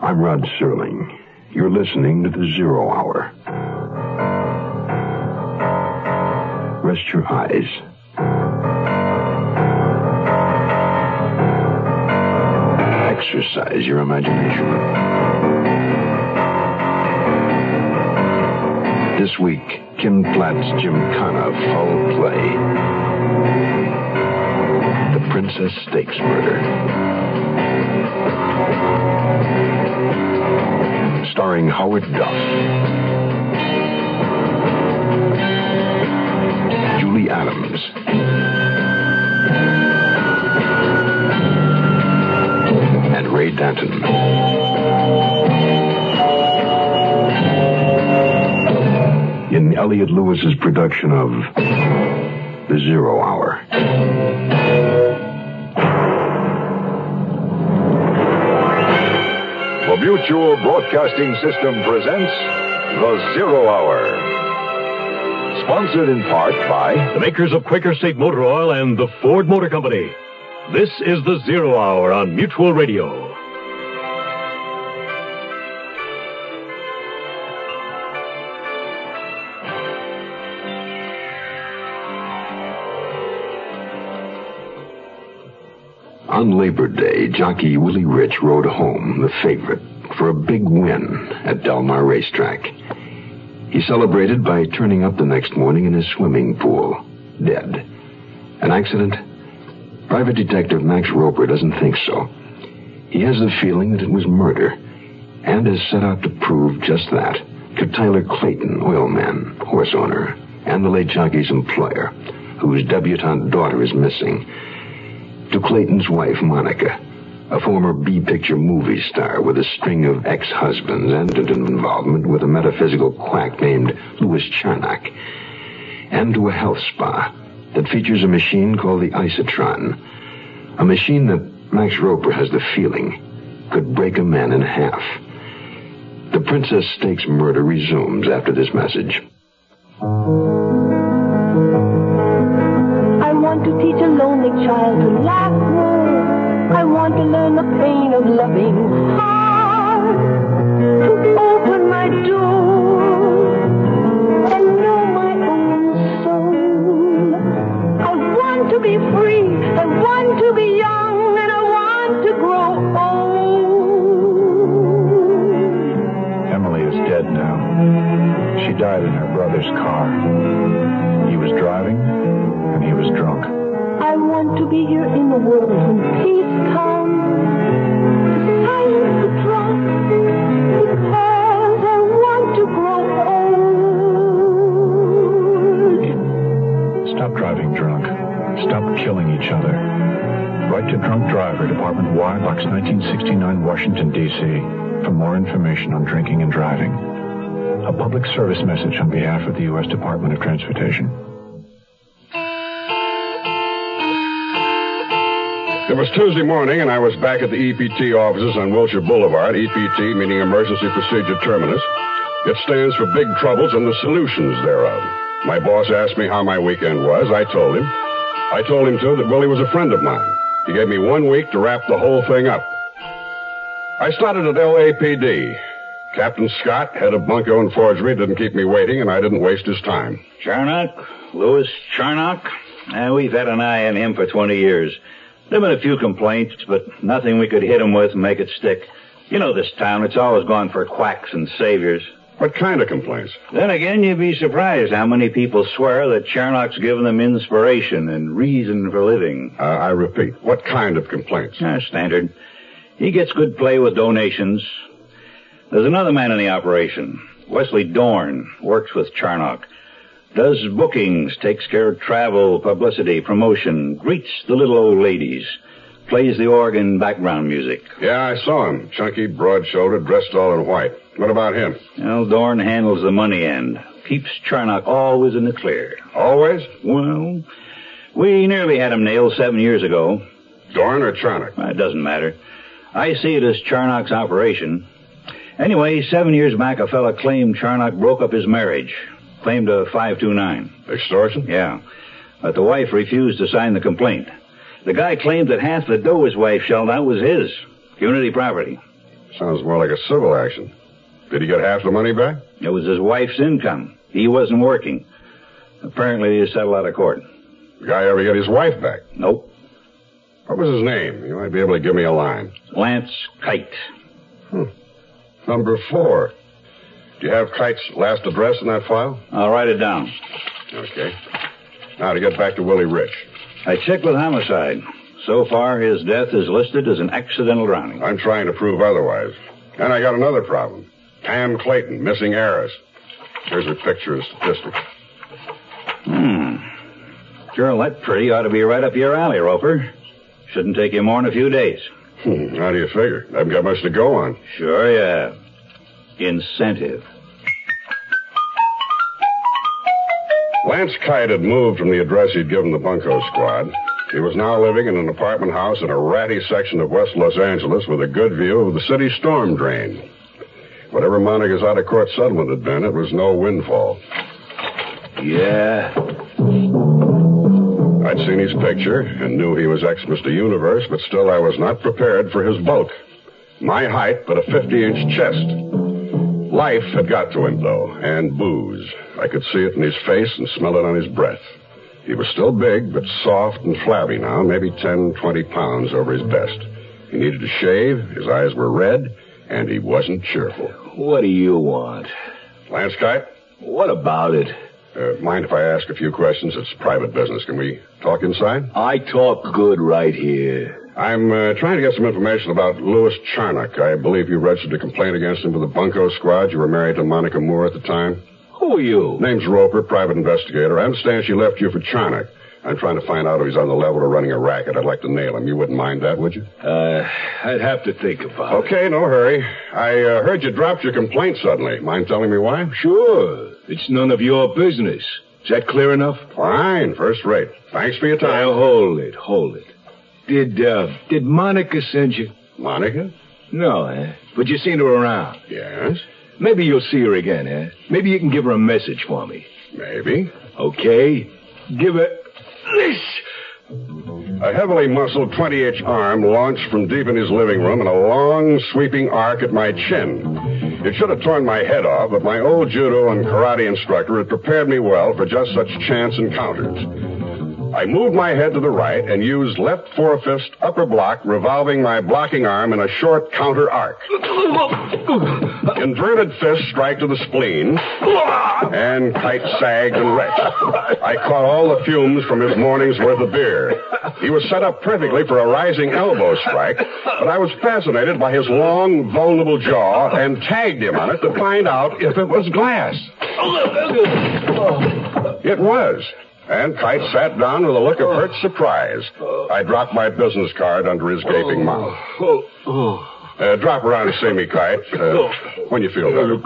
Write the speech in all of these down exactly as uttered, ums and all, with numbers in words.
I'm Rod Serling. You're listening to the Zero Hour. Rest your eyes. Exercise your imagination. This week, Kim Platt's Gymkhana Foul Play. The Princess Stakes Murder. Starring Howard Duff. Julie Adams. And Ray Danton. In Elliot Lewis's production of The Zero Hour. The Mutual Broadcasting System presents The Zero Hour. Sponsored in part by the makers of Quaker State Motor Oil and the Ford Motor Company. This is The Zero Hour on Mutual Radio. On Labor Day, jockey Willie Rich rode home, the favorite, for a big win at Del Mar Racetrack. He celebrated by turning up the next morning in his swimming pool, dead. An accident? Private Detective Max Roper doesn't think so. He has the feeling that it was murder, and has set out to prove just that to Tyler Clayton, oilman, horse owner, and the late jockey's employer, whose debutante daughter is missing. To Clayton's wife, Monica, a former B-picture movie star with a string of ex-husbands and an involvement with a metaphysical quack named Louis Charnock. And to a health spa that features a machine called the Isotron, a machine that Max Roper has the feeling could break a man in half. The Princess Stakes Murder resumes after this message. I want to teach a lonely child to laugh more. I want to learn the pain of loving hard. To open my door and know my own soul. I want to be free. I want to be young. And I want to grow old. Emily is dead now. She died in her brother's car. He was driving, and he was drunk. I want to be here in the world when peace comes, to silence the drunk, because I want to grow old. Stop driving drunk. Stop killing each other. Write to Drunk Driver, Department Y, Box nineteen sixty-nine, Washington, D C for more information on drinking and driving. A public service message on behalf of the U S Department of Transportation. It was Tuesday morning, and I was back at the E P T offices on Wilshire Boulevard. E P T meaning Emergency Procedure Terminus. It stands for Big Troubles and the Solutions thereof. My boss asked me how my weekend was. I told him. I told him, too, that Willie was a friend of mine. He gave me one week to wrap the whole thing up. I started at L A P D. Captain Scott, head of bunco and forgery, didn't keep me waiting, and I didn't waste his time. Charnock? Louis Charnock? Eh, we've had an eye on him for twenty years. There have been a few complaints, but nothing we could hit him with and make it stick. You know this town, it's always gone for quacks and saviors. What kind of complaints? Then again, you'd be surprised how many people swear that Charnock's given them inspiration and reason for living. Uh, I repeat, what kind of complaints? Uh, standard. He gets good play with donations. There's another man in the operation, Wesley Dorn, works with Charnock. Does bookings, takes care of travel, publicity, promotion, greets the little old ladies, plays the organ, background music. Yeah, I saw him. Chunky, broad-shouldered, dressed all in white. What about him? Well, Dorn handles the money end. Keeps Charnock always in the clear. Always? Well, we nearly had him nailed seven years ago. Dorn or Charnock? It doesn't matter. I see it as Charnock's operation. Anyway, seven years back, a fella claimed Charnock broke up his marriage. Claimed a five two nine. Extortion? Yeah. But the wife refused to sign the complaint. The guy claimed that half the dough his wife shelled out was his. Community property. Sounds more like a civil action. Did he get half the money back? It was his wife's income. He wasn't working. Apparently, he settled out of court. The guy ever get his wife back? Nope. What was his name? You might be able to give me a line. Lance Kite. Hmm. Number four. Do you have Kite's last address in that file? I'll write it down. Okay. Now to get back to Willie Rich. I checked with homicide. So far, his death is listed as an accidental drowning. I'm trying to prove otherwise. And I got another problem. Pam Clayton, missing heiress. Here's her picture and statistics. Hmm. Girl that pretty ought to be right up your alley, Roper. Shouldn't take you more than a few days. Hmm. How do you figure? I haven't got much to go on. Sure you have. Incentive. Lance Kite had moved from the address he'd given the bunco squad. He was now living in an apartment house in a ratty section of West Los Angeles with a good view of the city storm drain. Whatever Monica's out-of-court settlement had been, it was no windfall. Yeah. I'd seen his picture and knew he was ex-Mister Universe, but still I was not prepared for his bulk. My height, but a fifty-inch chest. Life had got to him, though, and booze. I could see it in his face and smell it on his breath. He was still big, but soft and flabby now, maybe ten, twenty pounds over his best. He needed to shave, his eyes were red, and he wasn't cheerful. What do you want? Lance Kite? What about it? Uh, mind if I ask a few questions? It's private business. Can we talk inside? I talk good right here. I'm uh, trying to get some information about Louis Charnock. I believe you registered a complaint against him for the bunco squad. You were married to Monica Moore at the time. Who are you? Name's Roper, private investigator. I understand she left you for Charnock. I'm trying to find out if he's on the level of running a racket. I'd like to nail him. You wouldn't mind that, would you? Uh, I'd have to think about it. Okay, no hurry. I uh, heard you dropped your complaint suddenly. Mind telling me why? Sure. It's none of your business. Is that clear enough? Fine, first rate. Thanks for your time. Now, hold it, hold it. Did, uh, did Monica send you? Monica? No, eh? But you seen her around. Yes. Maybe you'll see her again, eh? Maybe you can give her a message for me. Maybe. Okay. Give her this. A heavily muscled twenty-inch arm launched from deep in his living room in a long, sweeping arc at my chin. It should have torn my head off, but my old judo and karate instructor had prepared me well for just such chance encounters. I moved my head to the right and used left four-fist upper block, revolving my blocking arm in a short counter arc. Inverted fist strike to the spleen, and Kite sagged and retched. I caught all the fumes from his morning's worth of beer. He was set up perfectly for a rising elbow strike, but I was fascinated by his long, vulnerable jaw and tagged him on it to find out if it was glass. It was. And Kite sat down with a look of hurt surprise. I dropped my business card under his gaping mouth. Uh, drop around and see me, Kite, uh, when you feel better.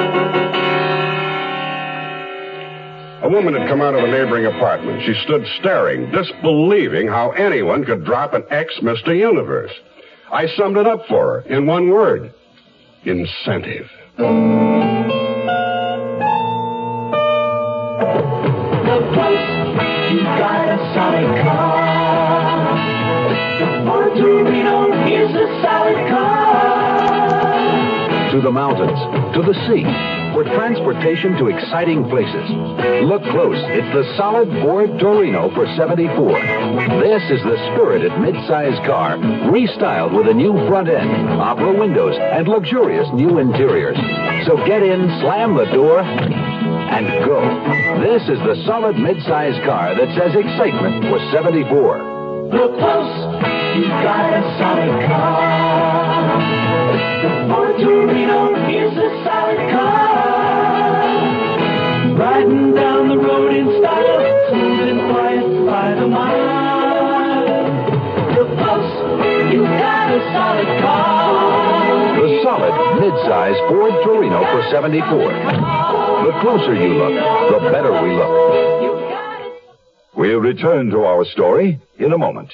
A woman had come out of a neighboring apartment. She stood staring, disbelieving how anyone could drop an ex-Mister Universe. I summed it up for her in one word. Incentive. You got a solid car. The Ford Torino is a solid car. To the mountains, to the sea, for transportation to exciting places. Look close. It's the solid Ford Torino for seventy-four. This is the spirited midsize car, restyled with a new front end, opera windows, and luxurious new interiors. So get in, slam the door, and go. This is the solid mid-size car that says excitement for seventy-four. Look close, you got a solid car. The Ford Torino is a solid car. Riding down the road in style, smooth and quiet by the mile. Look close, you got a solid car. The solid mid-size Ford Torino for seventy-four. The closer you look, the better we look. We'll return to our story in a moment.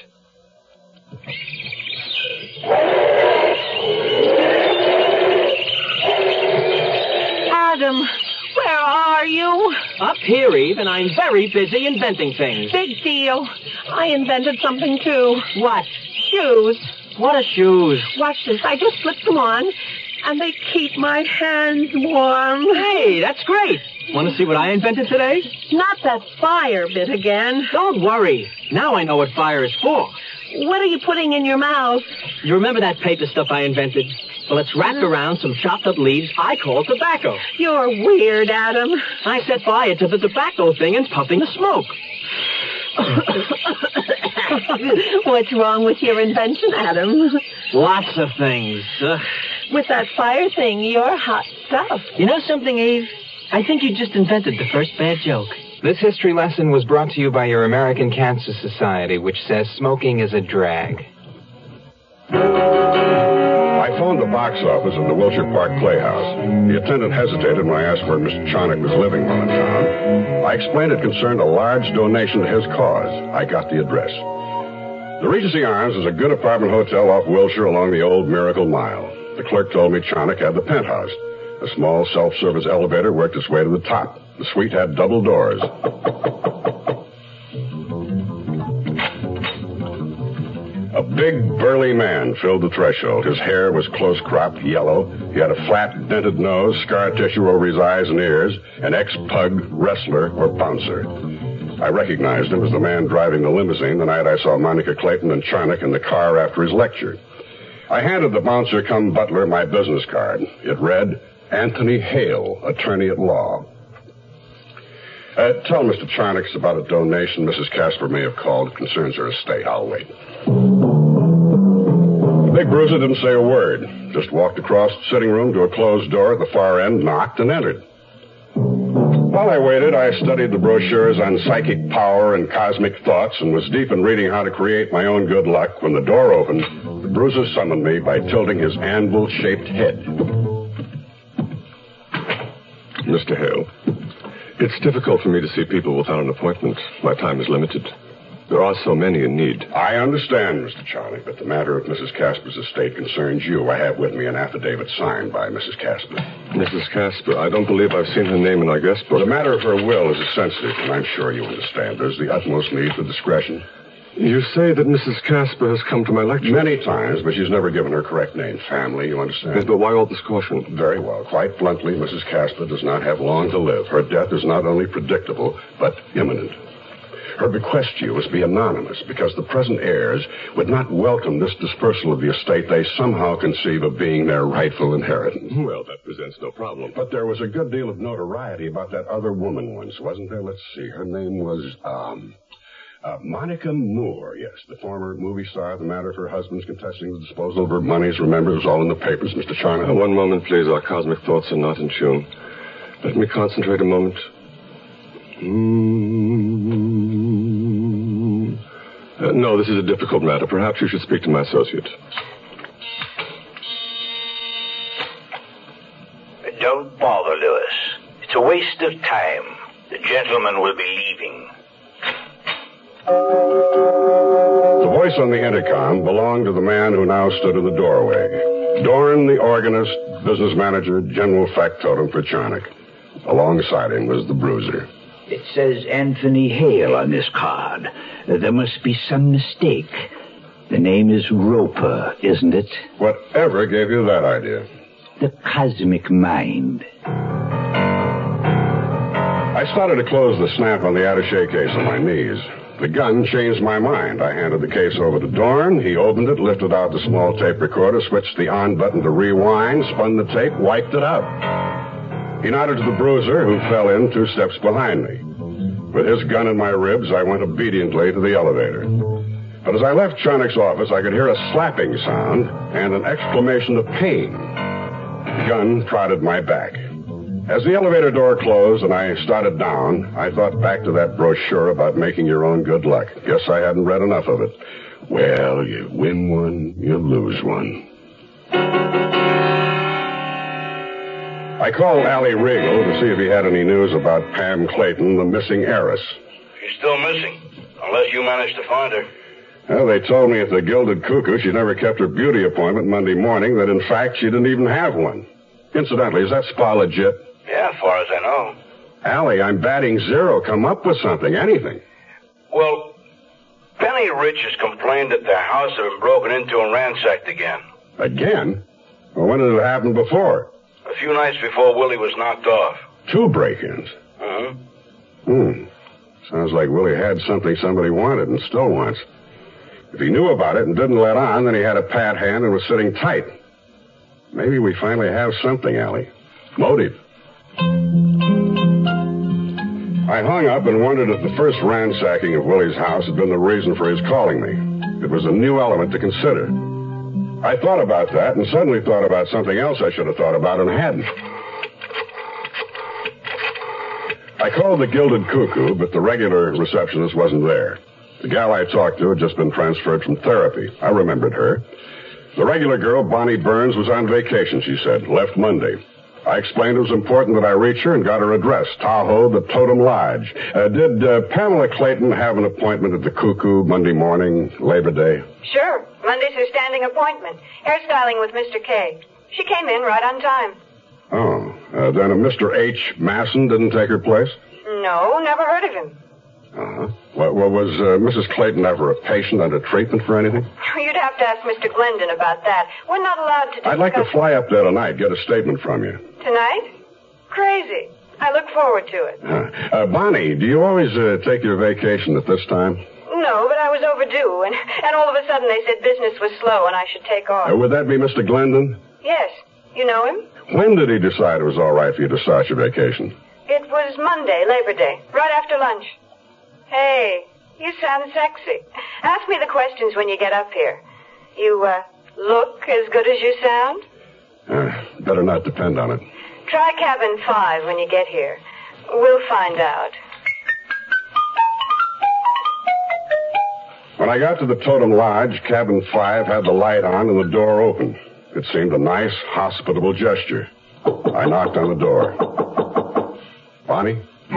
Adam, where are you? Up here, Eve, and I'm very busy inventing things. Big deal. I invented something, too. What? Shoes. What a shoes. Watch this. I just slipped them on, and they keep my hands warm. Hey, that's great. Want to see what I invented today? Not that fire bit again. Don't worry. Now I know what fire is for. What are you putting in your mouth? You remember that paper stuff I invented? Well, it's wrapped around some chopped up leaves I call tobacco. You're weird, Adam. I set fire to the tobacco thing and puffing the smoke. What's wrong with your invention, Adam? Lots of things. Uh, with that fire thing, you're hot stuff. You know something, Eve? I think you just invented the first bad joke. This history lesson was brought to you by your American Cancer Society, which says smoking is a drag. I phoned the box office at the Wilshire Park Playhouse. The attendant hesitated when I asked where Mister Charnock was living while in town. I explained it concerned a large donation to his cause. I got the address. The Regency Arms is a good apartment hotel off Wilshire along the old Miracle Mile. The clerk told me Charnock had the penthouse. A small self-service elevator worked its way to the top. The suite had double doors. A big, burly man filled the threshold. His hair was close-cropped yellow. He had a flat, dented nose, scar tissue over his eyes and ears, an ex-pug, wrestler, or bouncer. I recognized him as the man driving the limousine the night I saw Monica Clayton and Charnock in the car after his lecture. I handed the bouncer cum butler my business card. It read, Anthony Hale, attorney at law. Uh, tell Mister Charnock about a donation Missus Casper may have called. It concerns her estate. I'll wait. The big bruiser didn't say a word. Just walked across the sitting room to a closed door at the far end, knocked, and entered. While I waited, I studied the brochures on psychic power and cosmic thoughts and was deep in reading how to create my own good luck when the door opened. The bruiser summoned me by tilting his anvil-shaped head. Mister Hale, it's difficult for me to see people without an appointment. My time is limited. There are so many in need. I understand, Mister Charnock, but the matter of Missus Casper's estate concerns you. I have with me an affidavit signed by Missus Casper. Missus Casper, I don't believe I've seen her name in our guest book. The matter of her will is sensitive, and I'm sure you understand. There's the utmost need for discretion. You say that Missus Casper has come to my lecture? Many times, but she's never given her correct name. Family, you understand? Yes, but why all this caution? Very well. Quite bluntly, Missus Casper does not have long to live. Her death is not only predictable, but imminent. Her bequest to you must be anonymous because the present heirs would not welcome this dispersal of the estate they somehow conceive of being their rightful inheritance. Well, that presents no problem. But there was a good deal of notoriety about that other woman once, wasn't there? Let's see. Her name was, um... Uh, Monica Moore, yes, the former movie star. The matter of her husband's contesting the disposal of her monies. Remember, it was all in the papers, Mister Charnock. Uh, one moment, please. Our cosmic thoughts are not in tune. Let me concentrate a moment. Mm-hmm. Uh, no, this is a difficult matter. Perhaps you should speak to my associate. Don't bother, Lewis. It's a waste of time. The gentleman will be leaving. The voice on the intercom belonged to the man who now stood in the doorway. Dorn, the organist, business manager, general factotum for Charnock. Alongside him was the bruiser. It says Anthony Hale on this card. There must be some mistake. The name is Roper, isn't it? Whatever gave you that idea? The cosmic mind. I started to close the snap on the attaché case on my knees. The gun changed my mind. I handed the case over to Dorn. He opened it, lifted out the small tape recorder, switched the on button to rewind, spun the tape, wiped it out. He nodded to the bruiser, who fell in two steps behind me. With his gun in my ribs, I went obediently to the elevator. But as I left Charnock's office, I could hear a slapping sound and an exclamation of pain. The gun prodded my back. As the elevator door closed and I started down, I thought back to that brochure about making your own good luck. Guess I hadn't read enough of it. Well, you win one, you lose one. I called Allie Regal to see if he had any news about Pam Clayton, the missing heiress. She's still missing, unless you managed to find her. Well, they told me at the Gilded Cuckoo she never kept her beauty appointment Monday morning, that in fact she didn't even have one. Incidentally, is that spa legit? Yeah, as far as I know. Allie, I'm batting zero. Come up with something, anything. Well, Penny Riches complained that their house had been broken into and ransacked again. Again? Well, when did it happen before? A few nights before Willie was knocked off. Two break-ins? Uh-huh. Hmm. Sounds like Willie had something somebody wanted and still wants. If he knew about it and didn't let on, then he had a pat hand and was sitting tight. Maybe we finally have something, Allie. Motive. I hung up and wondered if the first ransacking of Willie's house had been the reason for his calling me. It was a new element to consider. I thought about that and suddenly thought about something else I should have thought about and hadn't. I called the Gilded Cuckoo, but the regular receptionist wasn't there. The gal I talked to had just been transferred from therapy. I remembered her. The regular girl, Bonnie Burns, was on vacation, she said, left Monday. I explained it was important that I reach her and got her address, Tahoe, the Totem Lodge. Uh, did uh, Pamela Clayton have an appointment at the Cuckoo Monday morning, Labor Day? Sure. Monday's her standing appointment. Hairstyling with Mister K. She came in right on time. Oh, uh, then a Mister H. Masson didn't take her place? No, never heard of him. Uh-huh. Well, well was uh, Missus Clayton ever a patient under treatment for anything? You'd have to ask Mister Glendon about that. We're not allowed to discuss... I'd like to fly up there tonight, get a statement from you. Tonight? Crazy. I look forward to it. Uh, uh, Bonnie, do you always uh, take your vacation at this time? No, but I was overdue, and, and all of a sudden they said business was slow and I should take off. Uh, would that be Mister Glendon? Yes. You know him? When did he decide it was all right for you to start your vacation? It was Monday, Labor Day, right after lunch. Hey, you sound sexy. Ask me the questions when you get up here. You, uh, look as good as you sound? Uh, better not depend on it. Try cabin five when you get here. We'll find out. When I got to the Totem Lodge, cabin five had the light on and the door open. It seemed a nice, hospitable gesture. I knocked on the door. Bonnie?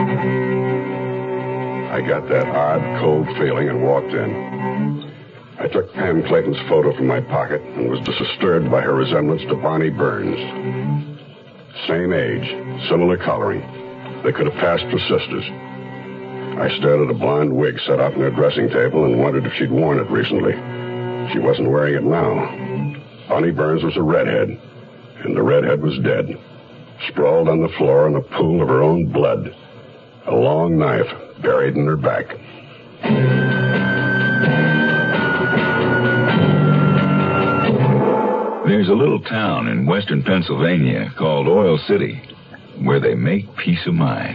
I got that odd, cold feeling and walked in. I took Pam Clayton's photo from my pocket and was disturbed by her resemblance to Bonnie Burns. Same age, similar coloring. They could have passed for sisters. I stared at a blonde wig set up on her dressing table and wondered if she'd worn it recently. She wasn't wearing it now. Bonnie Burns was a redhead, and the redhead was dead, sprawled on the floor in a pool of her own blood. A long knife buried in her back. There's a little town in western Pennsylvania called Oil City where they make peace of mind.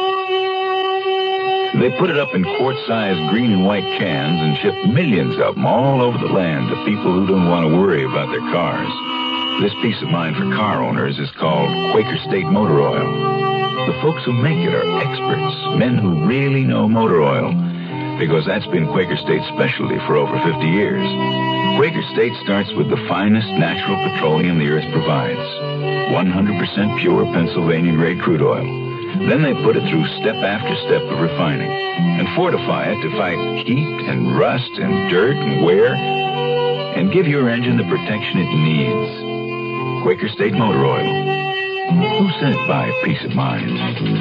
They put it up in quart-sized green and white cans and ship millions of them all over the land to people who don't want to worry about their cars. This peace of mind for car owners is called Quaker State Motor Oil. The folks who make it are experts, men who really know motor oil, because that's been Quaker State's specialty for over fifty years. Quaker State starts with the finest natural petroleum the earth provides, one hundred percent pure Pennsylvania-grade crude oil. Then they put it through step after step of refining and fortify it to fight heat and rust and dirt and wear and give your engine the protection it needs. Quaker State Motor Oil. Who said buy peace of mind?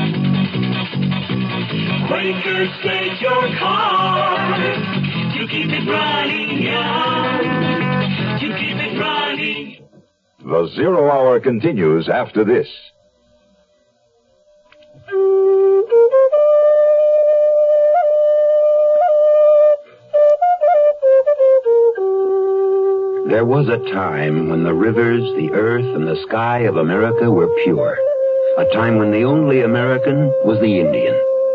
Quaker State your car to keep it running, yeah, to keep it running. The Zero Hour continues after this. There was a time when the rivers, the earth, and the sky of America were pure. A time when the only American was the Indian.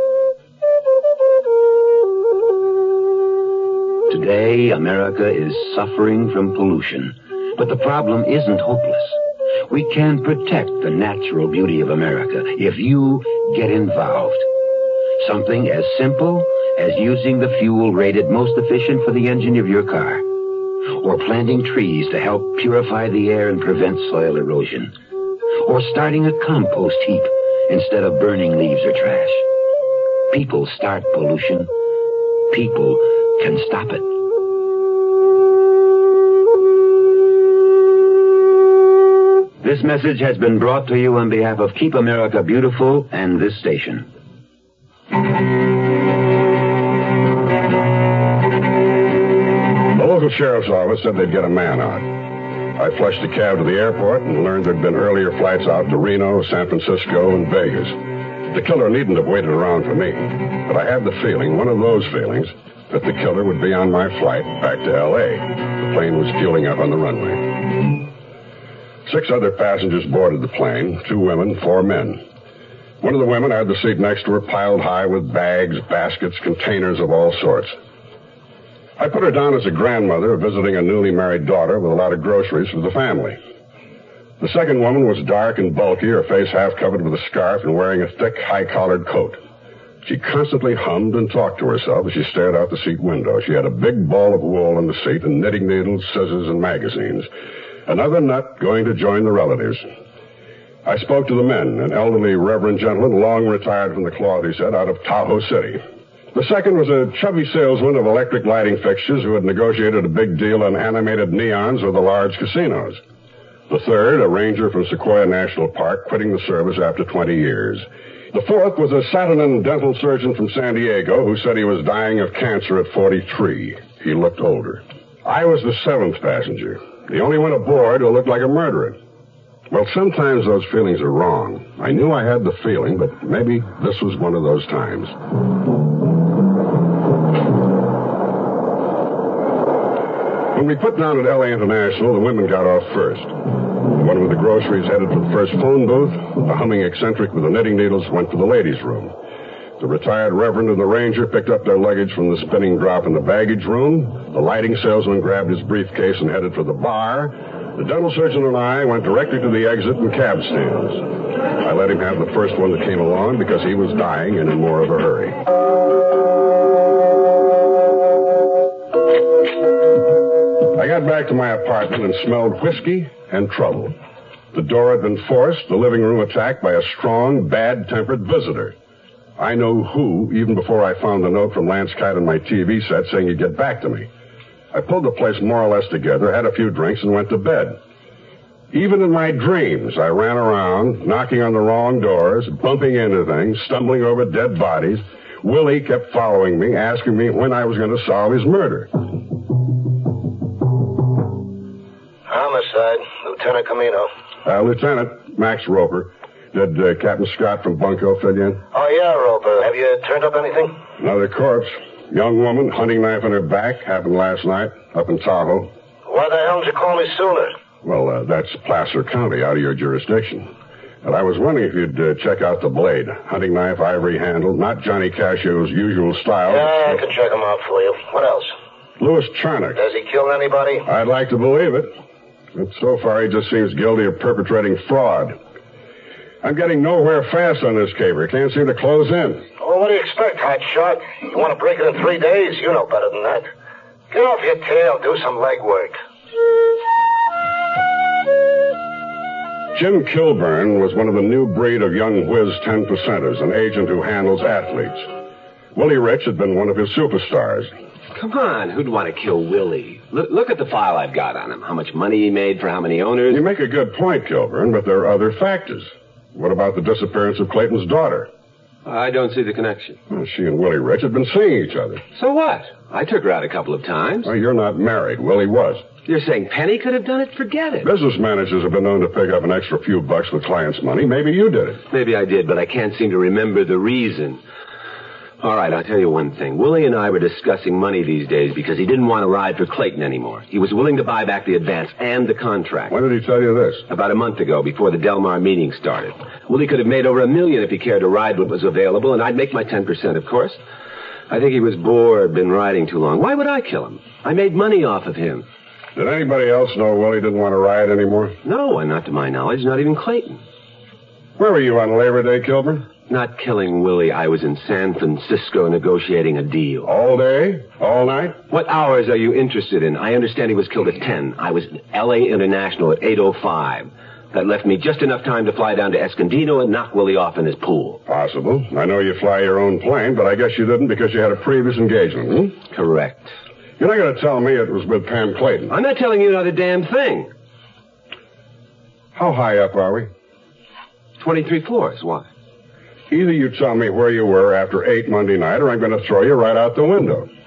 Today, America is suffering from pollution. But the problem isn't hopeless. We can protect the natural beauty of America if you get involved. Something as simple as using the fuel rated most efficient for the engine of your car. Or planting trees to help purify the air and prevent soil erosion. Or starting a compost heap instead of burning leaves or trash. People start pollution. People can stop it. This message has been brought to you on behalf of Keep America Beautiful and this station. local sheriff's office said they'd get a man out. I flushed a cab to the airport and learned there'd been earlier flights out to Reno, San Francisco, and Vegas. The killer needn't have waited around for me, but I had the feeling, one of those feelings, that the killer would be on my flight back to L A The plane was fueling up on the runway. Six other passengers boarded the plane, two women, four men. One of the women had the seat next to her piled high with bags, baskets, containers of all sorts. I put her down as a grandmother visiting a newly married daughter with a lot of groceries for the family. The second woman was dark and bulky, her face half covered with a scarf and wearing a thick, high-collared coat. She constantly hummed and talked to herself as she stared out the seat window. She had a big ball of wool in the seat and knitting needles, scissors, and magazines. Another nut going to join the relatives. I spoke to the men, an elderly reverend gentleman, long retired from the cloth, he said, out of Tahoe City. The second was a chubby salesman of electric lighting fixtures who had negotiated a big deal on animated neons with the large casinos. The third, a ranger from Sequoia National Park, quitting the service after twenty years. The fourth was a Saturnin dental surgeon from San Diego who said he was dying of cancer at forty-three. He looked older. I was the seventh passenger, the only one aboard who looked like a murderer. Well, sometimes those feelings are wrong. I knew I had the feeling, but maybe this was one of those times. When we put down at L A International, the women got off first. The one with the groceries headed for the first phone booth. The humming eccentric with the knitting needles went to the ladies' room. The retired reverend and the ranger picked up their luggage from the spinning drop in the baggage room. The lighting salesman grabbed his briefcase and headed for the bar. The dental surgeon and I went directly to the exit and cab stands. I let him have the first one that came along because he was dying and in more of a hurry. I got back to my apartment and smelled whiskey and trouble. The door had been forced, the living room attacked by a strong, bad-tempered visitor. I know who, even before I found the note from Lance Kite on my T V set saying he'd get back to me. I pulled the place more or less together, had a few drinks, and went to bed. Even in my dreams, I ran around, knocking on the wrong doors, bumping into things, stumbling over dead bodies. Willie kept following me, asking me when I was going to solve his murder. Homicide, Lieutenant Camino. Uh, Lieutenant Max Roper. Did uh, Captain Scott from Bunko fill you in? Oh, yeah, Roper. Have you turned up anything? Another corpse. Young woman, hunting knife in her back. Happened last night, up in Tahoe. Why the hell did you call me sooner? Well, uh, that's Placer County, out of your jurisdiction. And I was wondering if you'd uh, check out the blade. Hunting knife, ivory handle, not Johnny Casio's usual style. Yeah, I can check him out for you. What else? Louis Charnock. Does he kill anybody? I'd like to believe it. But so far, he just seems guilty of perpetrating fraud. I'm getting nowhere fast on this caper. Can't seem to close in. Oh, what do you expect, hot shot? You want to break it in three days? You know better than that. Get off your tail, do some legwork. Jim Kilburn was one of the new breed of young whiz ten percenters, an agent who handles athletes. Willie Rich had been one of his superstars. Come on, who'd want to kill Willie? Look, look at the file I've got on him. How much money he made for how many owners. You make a good point, Kilburn, but there are other factors. What about the disappearance of Clayton's daughter? I don't see the connection. Well, she and Willie Rich had been seeing each other. So what? I took her out a couple of times. Well, you're not married. Willie was. You're saying Penny could have done it? Forget it. Business managers have been known to pick up an extra few bucks with clients' money. Maybe you did it. Maybe I did, but I can't seem to remember the reason. All right, I'll tell you one thing. Willie and I were discussing money these days because he didn't want to ride for Clayton anymore. He was willing to buy back the advance and the contract. When did he tell you this? About a month ago, before the Del Mar meeting started. Willie could have made over a million if he cared to ride what was available, and I'd make my ten percent, of course. I think he was bored, been riding too long. Why would I kill him? I made money off of him. Did anybody else know Willie didn't want to ride anymore? No, and not to my knowledge, not even Clayton. Where were you on Labor Day, Kilburn? Not killing Willie. I was in San Francisco negotiating a deal. All day? All night? What hours are you interested in? I understand he was killed at ten. I was at L A International at eight oh five. That left me just enough time to fly down to Escondido and knock Willie off in his pool. Possible. I know you fly your own plane, but I guess you didn't because you had a previous engagement, hmm? Correct. You're not going to tell me it was with Pam Clayton. I'm not telling you not a damn thing. How high up are we? twenty-three floors. Why? Either you tell me where you were after eight Monday night, or I'm going to throw you right out the window.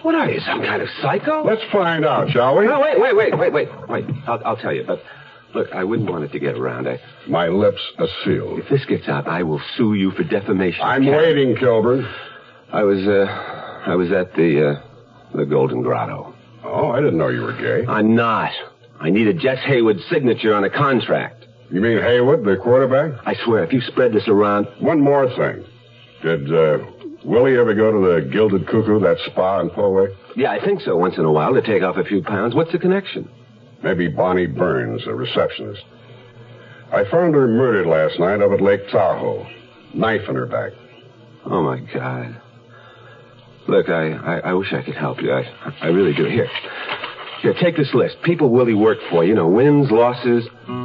What are you, some kind of psycho? Let's find out, shall we? No, wait, wait, wait, wait, wait, wait. I'll, I'll tell you, but look, I wouldn't want it to get around. I, My lips are sealed. If this gets out, I will sue you for defamation. I'm waiting, Kilburn. I was, uh, I was at the, uh, the Golden Grotto. Oh, I didn't know you were gay. I'm not. I needed Jess Haywood's signature on a contract. You mean Haywood, the quarterback? I swear, if you spread this around... One more thing. Did, uh, Willie ever go to the Gilded Cuckoo, that spa in Poway? Yeah, I think so, once in a while, to take off a few pounds. What's the connection? Maybe Bonnie Burns, a receptionist. I found her murdered last night up at Lake Tahoe. Knife in her back. Oh, my God. Look, I, I, I wish I could help you. I, I really do. Here. Here, take this list. People Willie worked for. You know, wins, losses.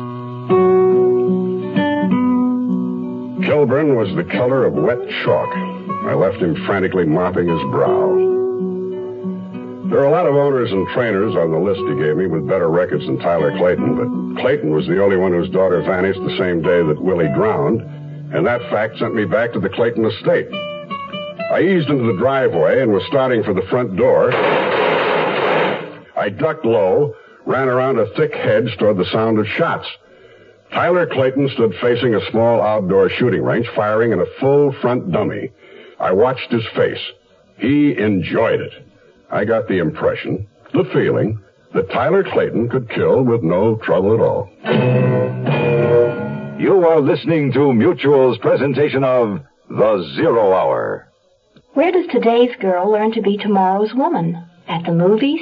Kilburn was the color of wet chalk. I left him frantically mopping his brow. There are a lot of owners and trainers on the list he gave me with better records than Tyler Clayton, but Clayton was the only one whose daughter vanished the same day that Willie drowned, and that fact sent me back to the Clayton estate. I eased into the driveway and was starting for the front door. I ducked low, ran around a thick hedge toward the sound of shots. Tyler Clayton stood facing a small outdoor shooting range, firing in a full front dummy. I watched his face. He enjoyed it. I got the impression, the feeling, that Tyler Clayton could kill with no trouble at all. You are listening to Mutual's presentation of The Zero Hour. Where does today's girl learn to be tomorrow's woman? At the movies?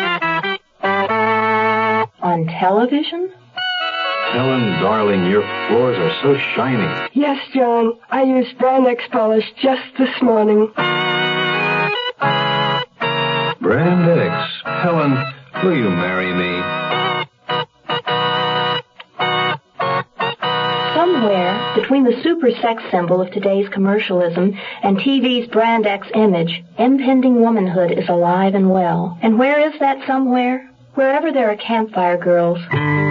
On television? Helen, darling, your floors are so shiny. Yes, John. I used Brand X polish just this morning. Brand X. Helen, will you marry me? Somewhere between the super sex symbol of today's commercialism and T V's Brand X image, impending womanhood is alive and well. And where is that somewhere? Wherever there are campfire girls.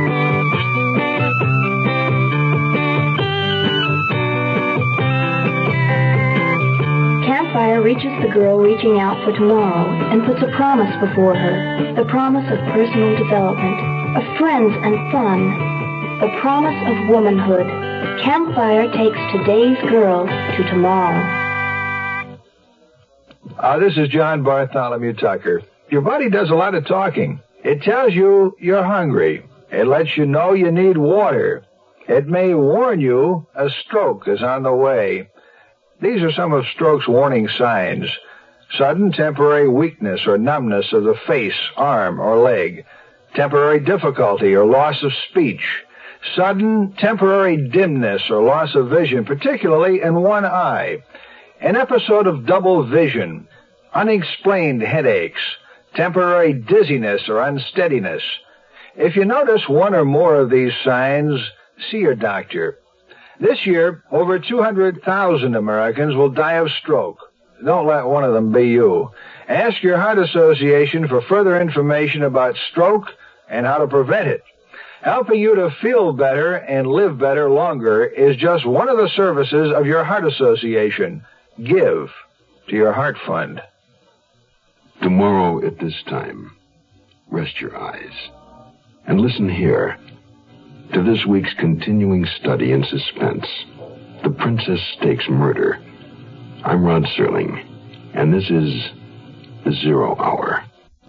Campfire reaches the girl reaching out for tomorrow and puts a promise before her. The promise of personal development, of friends and fun. The promise of womanhood. Campfire takes today's girl to tomorrow. Uh, this is John Bartholomew Tucker. Your body does a lot of talking. It tells you you're hungry. It lets you know you need water. It may warn you a stroke is on the way. These are some of stroke's warning signs. Sudden temporary weakness or numbness of the face, arm, or leg. Temporary difficulty or loss of speech. Sudden temporary dimness or loss of vision, particularly in one eye. An episode of double vision. Unexplained headaches. Temporary dizziness or unsteadiness. If you notice one or more of these signs, see your doctor. This year, over two hundred thousand Americans will die of stroke. Don't let one of them be you. Ask your Heart Association for further information about stroke and how to prevent it. Helping you to feel better and live better longer is just one of the services of your Heart Association. Give to your Heart Fund. Tomorrow at this time, rest your eyes and listen here to this week's continuing study in suspense, The Princess Stakes Murder. I'm Rod Serling, and this is The Zero Hour.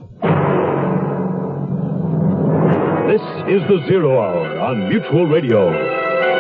This is The Zero Hour on Mutual Radio.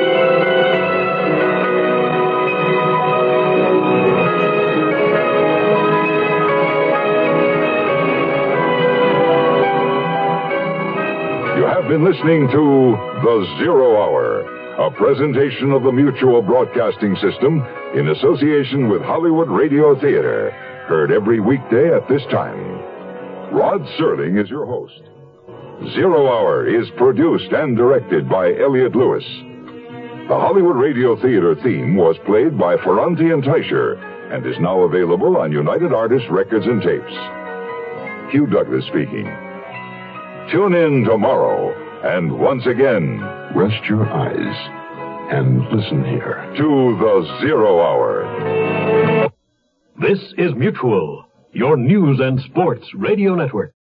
Been listening to The Zero Hour, a presentation of the Mutual Broadcasting System in association with Hollywood Radio Theater, heard every weekday at this time. Rod Serling is your host. Zero Hour is produced and directed by Elliott Lewis. The Hollywood Radio Theater theme was played by Ferranti and Teicher and is now available on United Artists Records and Tapes. Hugh Douglas speaking. Tune in tomorrow, and once again, rest your eyes and listen here to The Zero Hour. This is Mutual, your news and sports radio network.